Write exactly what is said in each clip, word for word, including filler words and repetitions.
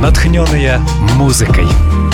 натхнёныя музыкай.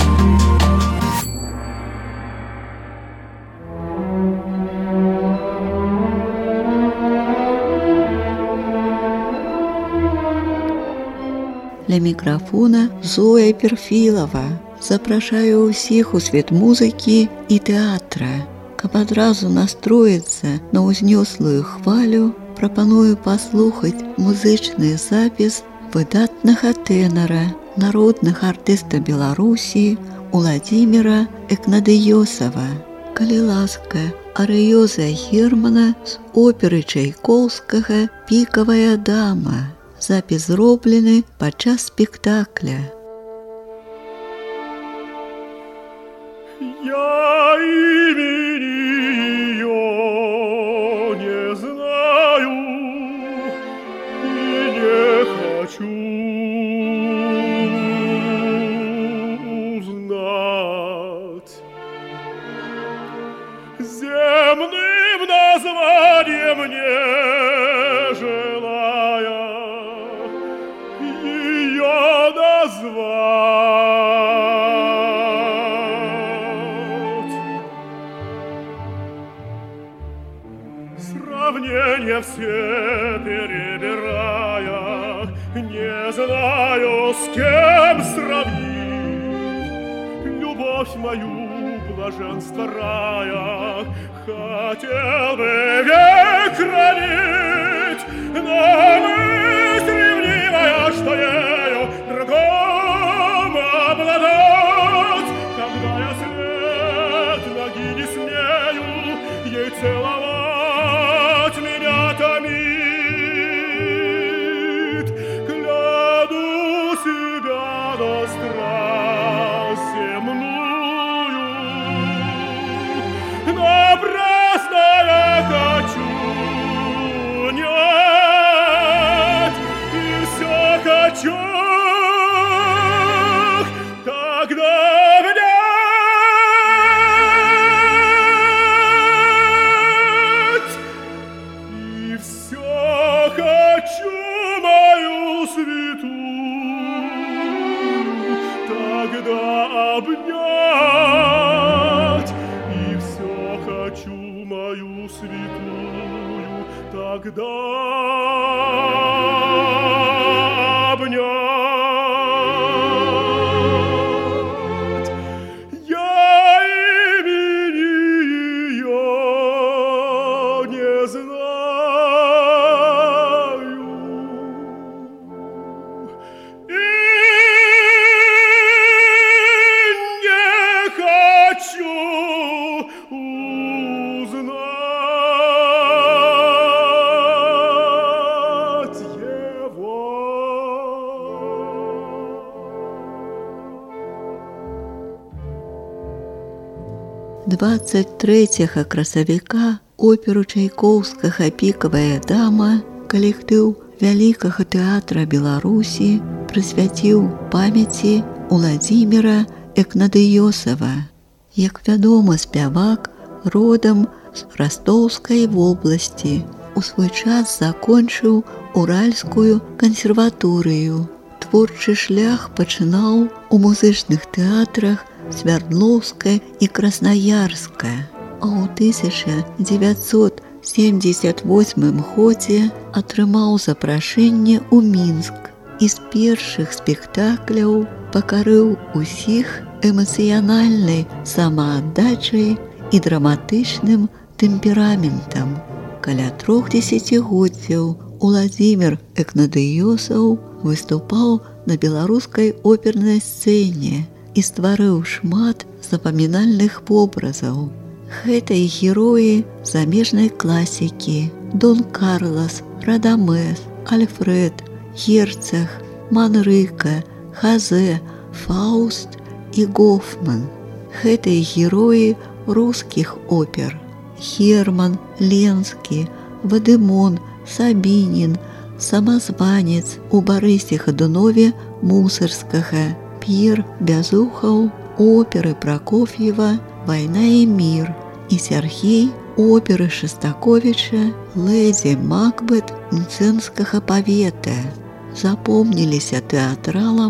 Для мікрафона Зоя Перфілава. Запрашаю ўсіх у свет музыкі і тэатра. Каб адразу настроіцца на ўзнёслую хвалю, прапаную паслухаць музычны запіс выдатнага тэнара, народнага артыста Беларусі Уладзіміра Экнадыёсава. Калі ласка, арыёза Германа з оперы Чайкоўскага «Пікавая дама». Запіс зроблены падчас спектакля. Я имени ее не знаю и не хочу узнать. Земным названием не желая ее назвать. Сравнения все перебирая, не знаю, с кем сравнить. Любовь мою, блаженство рая, хотел бы век хранить, но мысль ревнивая, что ею другом обладать. Когда я след ноги не смею ей целовать, меня томит. Кляду себя на страсть земную, напрасно я хочу, нет, и все хочу, тогда внять, и все хочу мою святую, тогда обнять, и все хочу мою святую, тогда обнять. Я имени ее не знаю и не хочу узнать его. двадцать трэцяга красавіка оперу Чайкоўскага «Пікавая дама» калектыў Вялікага тэатра Беларусі прысвяціў памяці Уладзіміра Экнадыёсава. Як вядома, спявак родам з Растоўскай вобласці. У свой час закончыў Уральскую кансерваторыю. Творчы шлях пачынаў у музычных тэатрах Свярдлоўска і Краснаярска. А ў тысяча дзевяцьсот семдзесят восьмым годзе атрымаў запрашэнне ў Мінск і з першых спектакляў пакарыў усіх эмацыянальнай самааддачай і драматычным тэмпераментам. Каля трох дзесяцігоддзяў Уладзімір Экнадыёсаў выступаў на беларускай опернай сцэне і стварыў шмат запамінальных вобразаў. Гэта і героі замежнай класікі: Дон Карлас, Радамес, Альфред, Герцаг, Манрыка, Хазе, Фауст і Гофман. Гэта і героі рускіх опер: Герман, Ленскі, Вадымон, Сабінін, Самазванец у Барысе Гадунове Мусарскага, П'ер Бязухаў, оперы Прокоф'ева «Вайна і мір» і Сергей оперы Шастаковіча «Лэдзі Макбет» Мцэнскага павета. Запомніліся тэатралам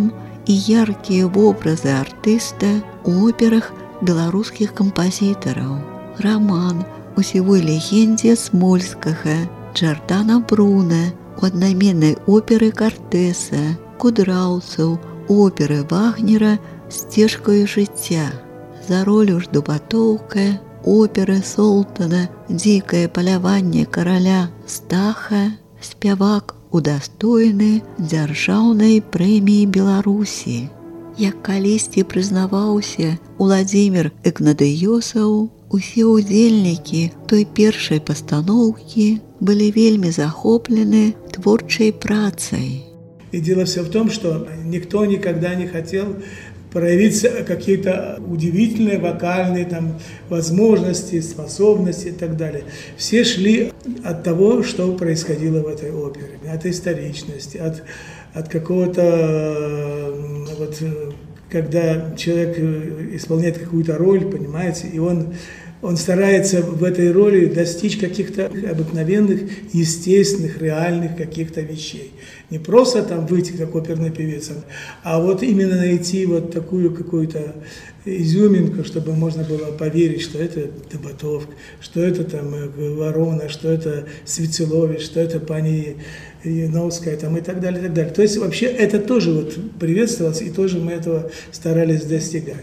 и яркие образы артиста у операх белорусских композиторов. Роман у севой легенде Смольскага, Джордана Бруна, у одноименной оперы Кортеса, Кудраўцаў, у оперы Вагнера «Стежкою жыцця». За ролю ж Дубатоўка, оперы Солтана «Дзікае паляванне караля Стаха» спявак удостоены дзяржаўнай прэміі Беларусі. Як калісьці прызнаваўся Уладзімір Ігнадыёсаў, усе удзельнікі той першай пастаноўкі были вельми захоплены творчей працей. И дело все в том, что никто никогда не хотел проявить какие-то удивительные вокальные там возможности, способности и так далее. Все шли от того, что происходило в этой опере, от историчности, от, от какого-то, вот, когда человек исполняет какую-то роль, понимаете, и он Он старается в этой роли достичь каких-то обыкновенных, естественных, реальных каких-то вещей. Не просто там выйти как оперный певец, а вот именно найти вот такую какую-то изюминку, чтобы можно было поверить, что это Дубатовка, что это там Ворона, что это Свицелович, что это пани Яновская там, и так далее, и так далее. То есть вообще это тоже вот приветствовалось, и тоже мы этого старались достигать.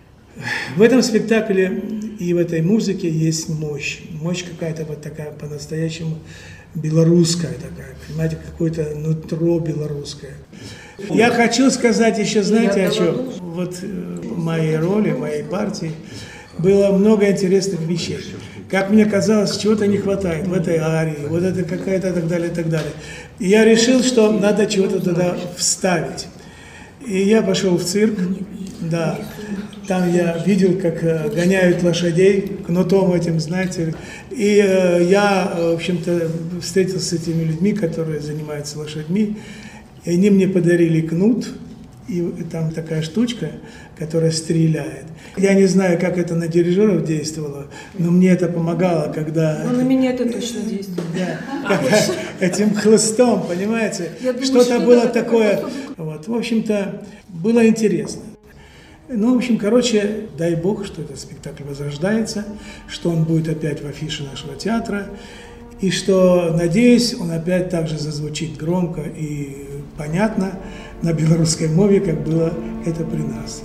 В этом спектакле и в этой музыке есть мощь. Мощь какая-то вот такая по-настоящему белорусская такая, понимаете, какое-то нутро белорусское. Я хочу сказать еще, знаете, о чем? Вот в моей роли, в моей партии было много интересных вещей. Как мне казалось, чего-то не хватает в этой арии, вот это какая-то и так далее, и так далее. И я решил, что надо чего-то туда вставить. И я пошел в цирк, да. Там я видел, как гоняют лошадей кнутом этим, знаете. И э, я, в общем-то, встретился с этими людьми, которые занимаются лошадьми. И они мне подарили кнут, и там такая штучка, которая стреляет. Я не знаю, как это на дирижеров действовало, но мне это помогало, когда... Но на меня это точно действует. Да, этим хлыстом, понимаете? Что-то было такое. Вот, в общем-то, было интересно. Ну, в общем, короче, дай бог, что этот спектакль возрождается, что он будет опять в афише нашего театра, и что, надеюсь, он опять также зазвучит громко и понятно на белорусской мове, как было это при нас.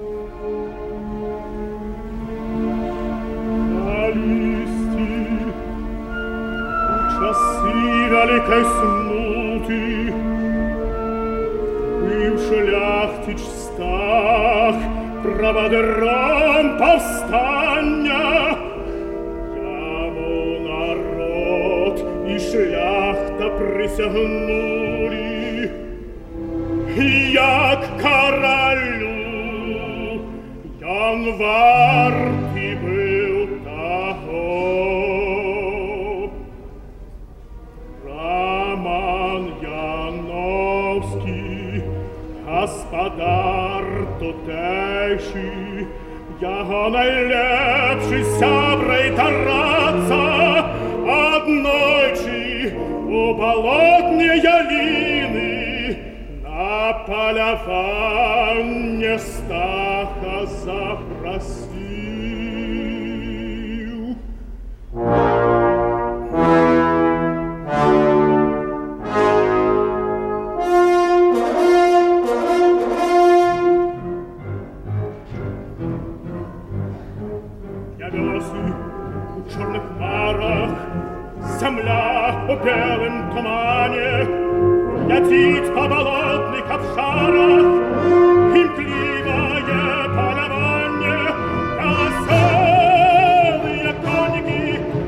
Шляхтич Стах, праводером повстання, яму народ і шляхта присягнули, як королю, ян варти был того. Роман Яновский, господар тутейший, яго найлепший сябра й тараца, однойчі у болотні яліни на полювання Стаха запросив. Земля у белом тумане, летит по болотных обшарах, имкливое полювание, колоссальные конники,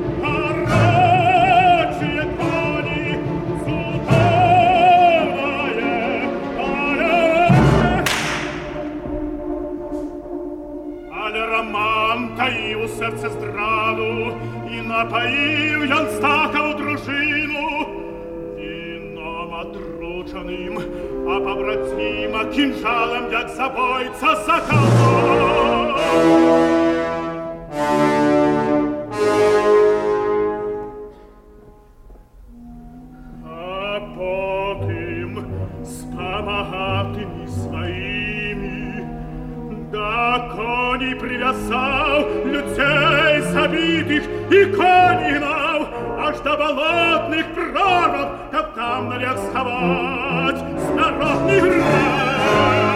горячие кони, суровое полювание. Але Роман таил сердце здраву, и напоил ян Стаха у дружину вином отрученным, а побратима кинжалом, як забойца, заколол. А потім з помагатими своїми коней привязал, людей забитых и коней гнал, аж до болотных прорвов, как там навек сховать смертный град.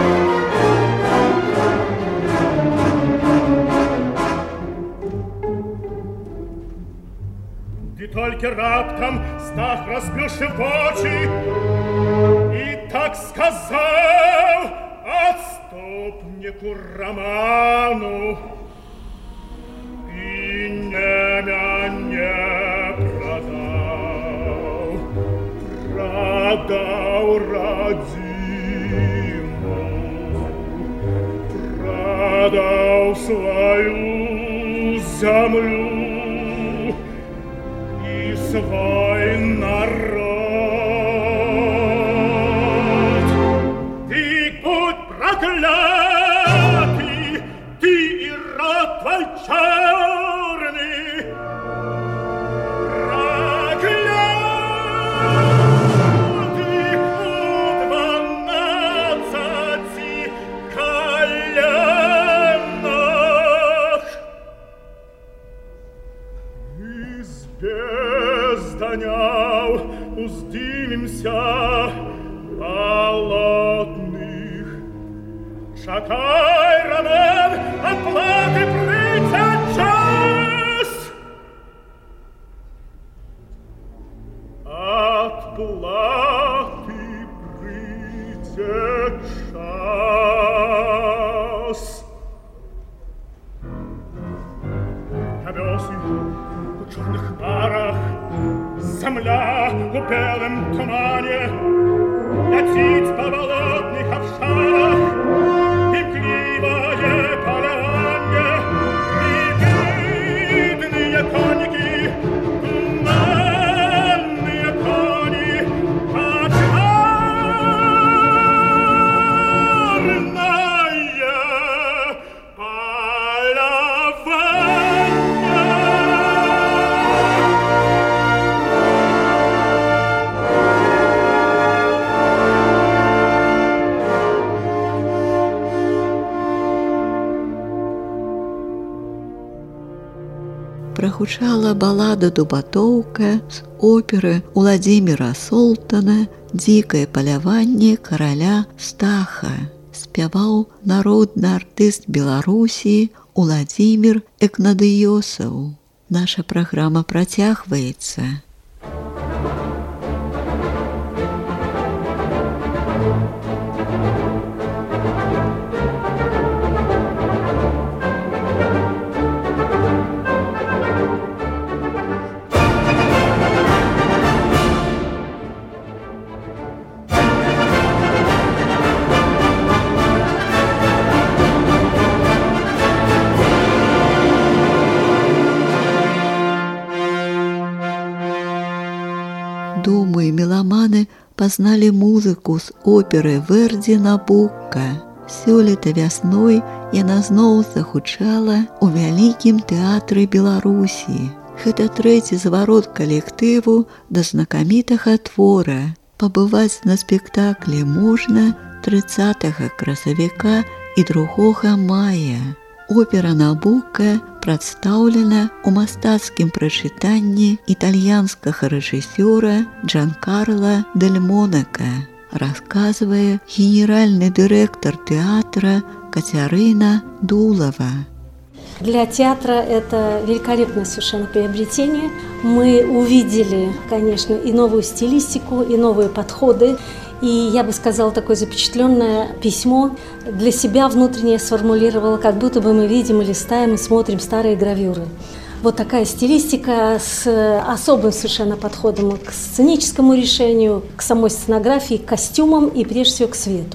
И только раптом Стах расплющив очи и так сказал отступнику Роману: и не меня продал, продал родиму, продал свою землю, свой народ. Ты будь проклятый, ты и род твой черный, проклятый у двенадцати коленах. Безданял уздымемся болотных. Шакай, Роман, отплаты придет час. Отплаты придет час. Обёсы в черных парах, земля в белом тумане, летит по болотных овшах, пикливое полевание, прибитные конники, туманные кони, а черное Прагучала балада «Дубатоўка» з оперы Уладзіміра Солтана «Дзікае паляванне караля Стаха». Спяваў народны артыст Беларусі Уладзімір Экнадыёсаў. Наша праграма працягваецца. Думаю, меламаны пазналі музыку з оперы Верді «Набука». Сёлета вясной яна зноў загучала ў вялікім тэатры Беларусі. Гэта трэці зварот калектыву да знакамітага твора. Пабываць на спектаклі можна трыццатага красавіка і другога мая. Опера «Набука» прадстаўлена ў мастацкім прачытанні італьянскага рэжысёра Джанкарла Дель Монака, расказвае генеральны дырэктар тэатра Кацярына Дулава. Для театра это великолепное совершенно приобретение. Мы увидели, конечно, и новую стилистику, и новые подходы. И я бы сказала, такое запечатленное письмо для себя внутренне сформулировала, как будто бы мы видим и листаем, и смотрим старые гравюры. Вот такая стилистика с особым совершенно подходом к сценическому решению, к самой сценографии, к костюмам и прежде всего к свету.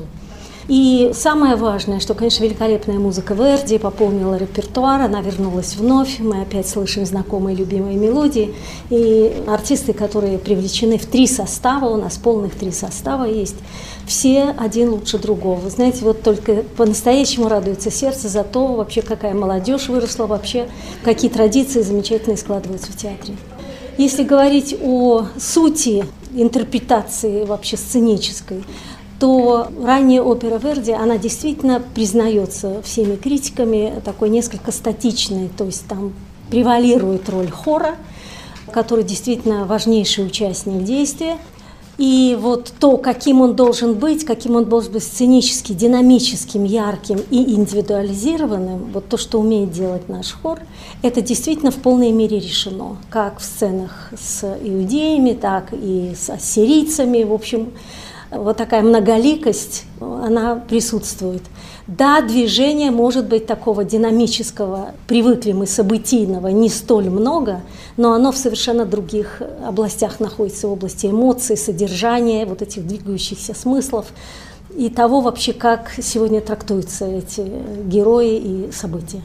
И самое важное, что, конечно, великолепная музыка Верди пополнила репертуар, она вернулась вновь, мы опять слышим знакомые любимые мелодии, и артисты, которые привлечены в три состава, у нас полных три состава есть, все один лучше другого. Вы знаете, вот только по-настоящему радуется сердце за то, вообще какая молодежь выросла, вообще какие традиции замечательные складываются в театре. Если говорить о сути интерпретации вообще сценической, то ранняя опера Верди, она действительно признается всеми критиками такой несколько статичной, то есть там превалирует роль хора, который действительно важнейший участник действия. И вот то, каким он должен быть, каким он должен быть сценически, динамическим, ярким и индивидуализированным, вот то, что умеет делать наш хор, это действительно в полной мере решено. Как в сценах с иудеями, так и с ассирийцами. В общем, вот такая многоликость, она присутствует. Да, движения, может быть, такого динамического, привыкли мы событийного, не столь много, но оно в совершенно других областях находится, в области эмоций, содержания, вот этих двигающихся смыслов и того вообще, как сегодня трактуются эти герои и события.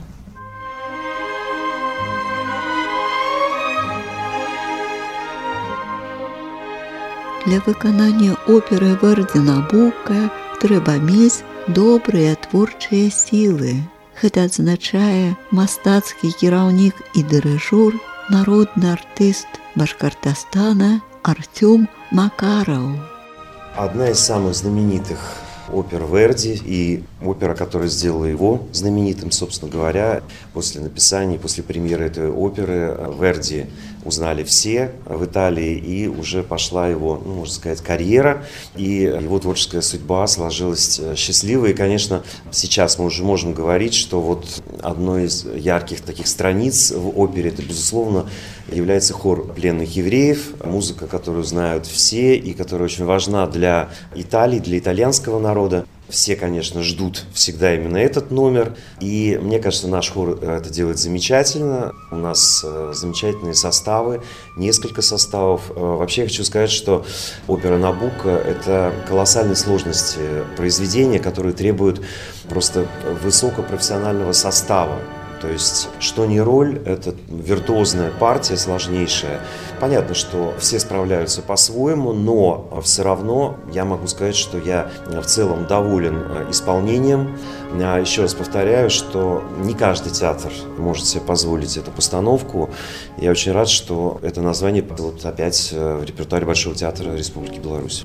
Для выканання оперы Верді Набука трэба мець добрыя творчыя сілы. Гэта адзначае мастацкі кіраўнік і дырыжор, народны артыст Башкортостана Артем Макаров. Одна из самых знаменитых опер Верди и опера, которая сделала его знаменитым, собственно говоря. После написания, после премьеры этой оперы Верди узнали все в Италии, и уже пошла его, ну, можно сказать, карьера, и его творческая судьба сложилась счастливой. И, конечно, сейчас мы уже можем говорить, что вот одной из ярких таких страниц в опере, это, безусловно, является хор пленных евреев, музыка, которую знают все и которая очень важна для Италии, для итальянского народа. Все, конечно, ждут всегда именно этот номер, и мне кажется, наш хор это делает замечательно. У нас замечательные составы, несколько составов. Вообще я хочу сказать, что опера Набуко – это колоссальной сложности произведения, которые требуют просто высокопрофессионального состава. То есть, что ни роль, это виртуозная партия, сложнейшая. Понятно, что все справляются по-своему, но все равно я могу сказать, что я в целом доволен исполнением. Еще раз повторяю, что не каждый театр может себе позволить эту постановку. Я очень рад, что это название вот опять в репертуаре Большого театра Республики Беларусь.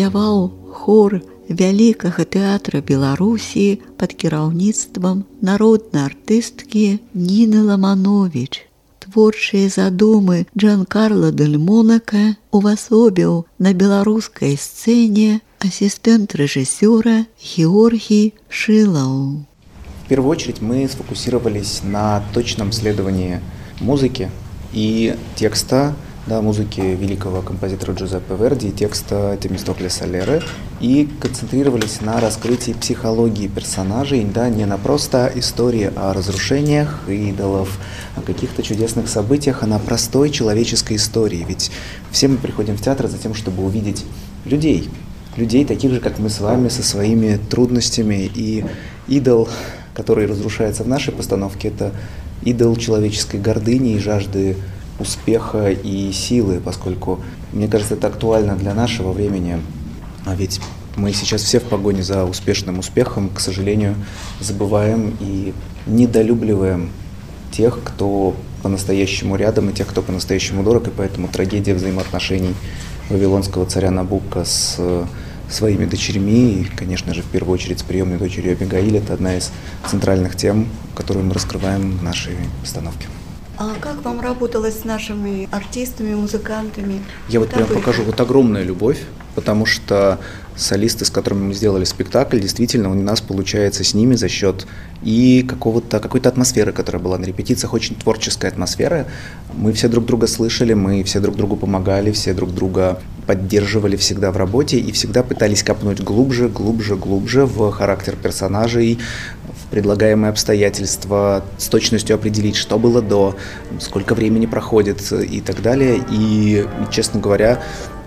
спяваў хор Вялікага тэатра Беларусі пад кіраўніцтвам народнай артысткі Ніны Ламанович. Творчыя задумы Джанкарло Дель Монако увасобіў на беларускай сцэне ассистент рэжыссёра Георгий Шилау. В первую очередь мы сфокусировались на точном следовании музыки и текста, да, музыки великого композитора Джузеппе Верди, текста Темистоклеса Солеры, и концентрировались на раскрытии психологии персонажей, да, не на просто истории о разрушениях идолов, о каких-то чудесных событиях, а на простой человеческой истории. Ведь все мы приходим в театр за тем, чтобы увидеть людей, людей таких же, как мы с вами, со своими трудностями, и идол, который разрушается в нашей постановке, это идол человеческой гордыни и жажды успеха и силы, поскольку, мне кажется, это актуально для нашего времени. А ведь мы сейчас все в погоне за успешным успехом, к сожалению, забываем и недолюбливаем тех, кто по-настоящему рядом, и тех, кто по-настоящему дорог, и поэтому трагедия взаимоотношений вавилонского царя Набука с своими дочерьми, и, конечно же, в первую очередь с приемной дочерью Абигаиль, это одна из центральных тем, которую мы раскрываем в нашей постановке. А как вам работалось с нашими артистами, музыкантами? Я вот прям покажу, вот огромная любовь, потому что солисты, с которыми мы сделали спектакль, действительно у нас получается с ними за счет и какого-то, какой-то атмосферы, которая была на репетициях, очень творческая атмосфера. Мы все друг друга слышали, мы все друг другу помогали, все друг друга поддерживали всегда в работе и всегда пытались копнуть глубже, глубже, глубже в характер персонажей, в предлагаемые обстоятельства, с точностью определить, что было до, сколько времени проходит и так далее. И, честно говоря,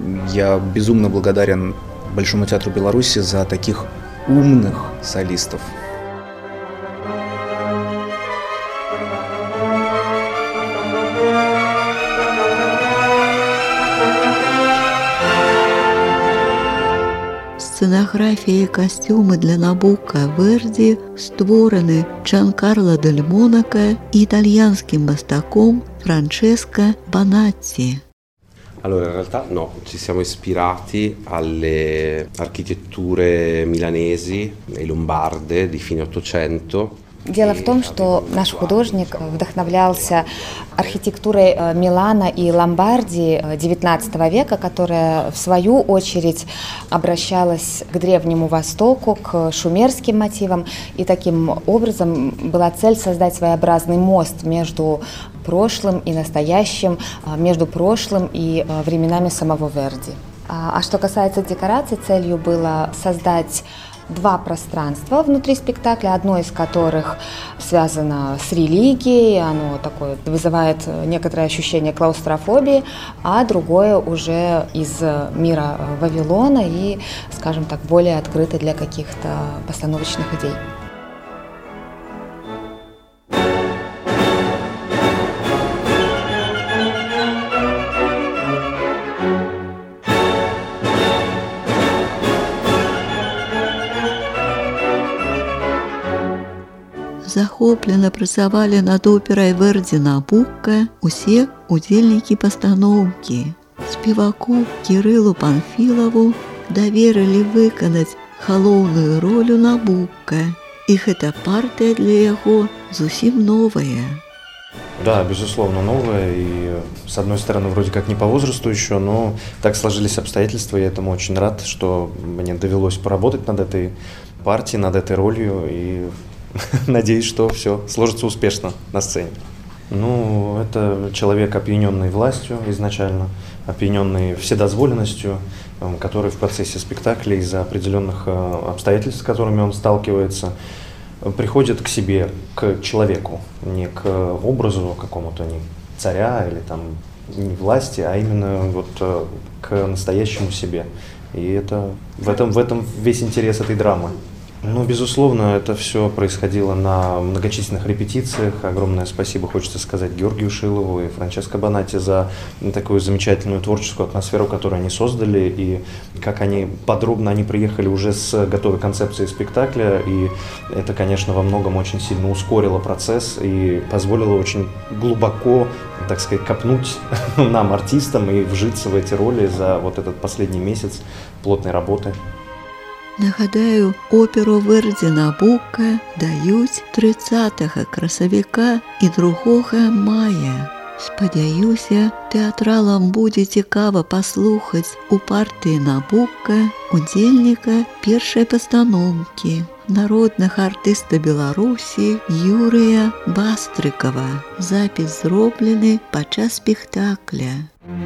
я безумно благодарен Большому театру Беларуси за таких умных солистов. Сценографія і касцюмы для Набука Верді створаны Джанкарло Дель Монако і італьянскім мастаком Франческо Банатті. Allora, in realtà no, ci siamo ispirati alle architetture milanesi e lombarde di fine Ottocento. Дело в том, что наш художник вдохновлялся архитектурой Милана и Ломбардии девятнадцатого века, которая в свою очередь обращалась к Древнему Востоку, к шумерским мотивам. И таким образом была цель создать своеобразный мост между прошлым и настоящим, между прошлым и временами самого Верди. А что касается декораций, целью было создать два пространства внутри спектакля, одно из которых связано с религией, оно такое вызывает некоторое ощущение клаустрофобии, а другое уже из мира Вавилона и, скажем так, более открыто для каких-то постановочных идей. Захоплена працавалі над операй Верді Набука усе удзельнікі пастаноўкі. Спеваку Кириллу Панфилову даверылі выканаць галоўную ролю Набука, і гэта партыя для яго зусім новая. Да, безусловно, новая, и с одной стороны вроде как не по возрасту еще, но так сложились обстоятельства, я этому очень рад, что мне довелось поработать над этой партией, над этой ролью, и надеюсь, что все сложится успешно на сцене. Ну, это человек, опьяненный властью изначально, опьяненный вседозволенностью, который в процессе спектакля из-за определенных обстоятельств, с которыми он сталкивается, приходит к себе, к человеку, не к образу какому-то, не царя или там не власти, а именно вот к настоящему себе. И это в этом, в этом весь интерес этой драмы. Ну, безусловно, это все происходило на многочисленных репетициях. Огромное спасибо хочется сказать Георгию Шилову и Франческо Бонатти за такую замечательную творческую атмосферу, которую они создали, и как они подробно они приехали уже с готовой концепцией спектакля, и это, конечно, во многом очень сильно ускорило процесс и позволило очень глубоко, так сказать, копнуть нам, артистам, и вжиться в эти роли за вот этот последний месяц плотной работы. Нагадаю, оперу Верді «Набука» дають тридцятого красавіка і другого мая. Спадзяюся, тэатралам будзе цікава паслухаць у партыі «Набука» удзельніка першай пастаноўкі, народнага артыста Беларусі Юрыя Бастрыкава. Запіс зроблены падчас спектакля.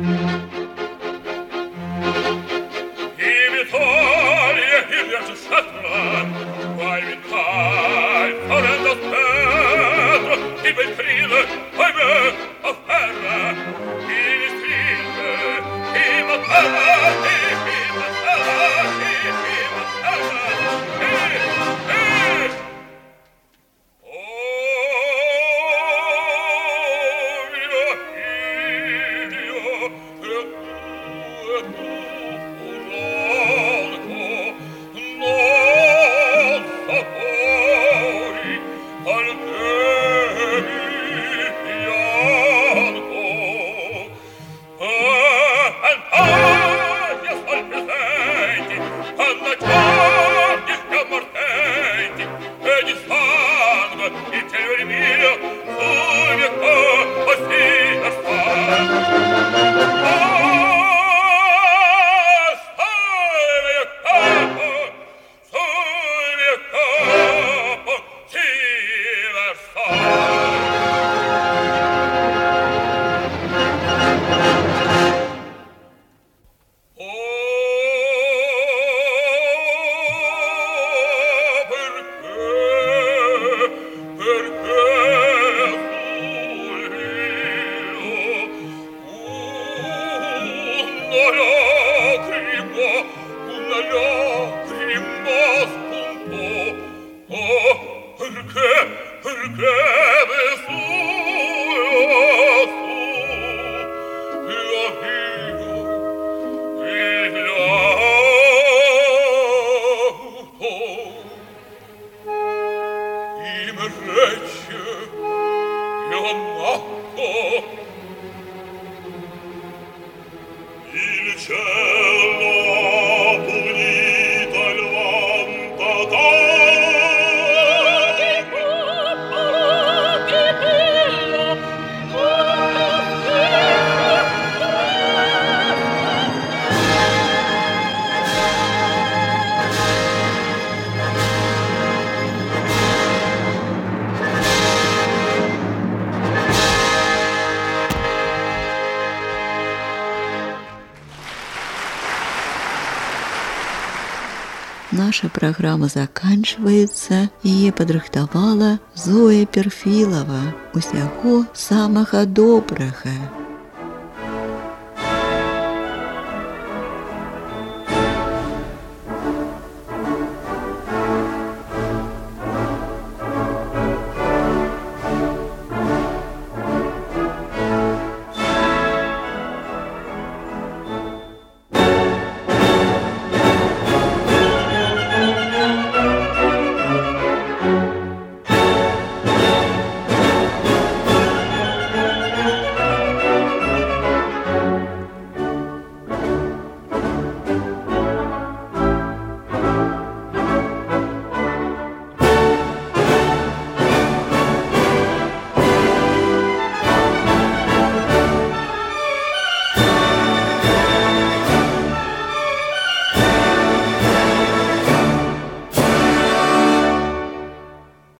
Наша программа заканчивается. Ее подрыхтовала Зоя Перфилова. Усяго самого доброго.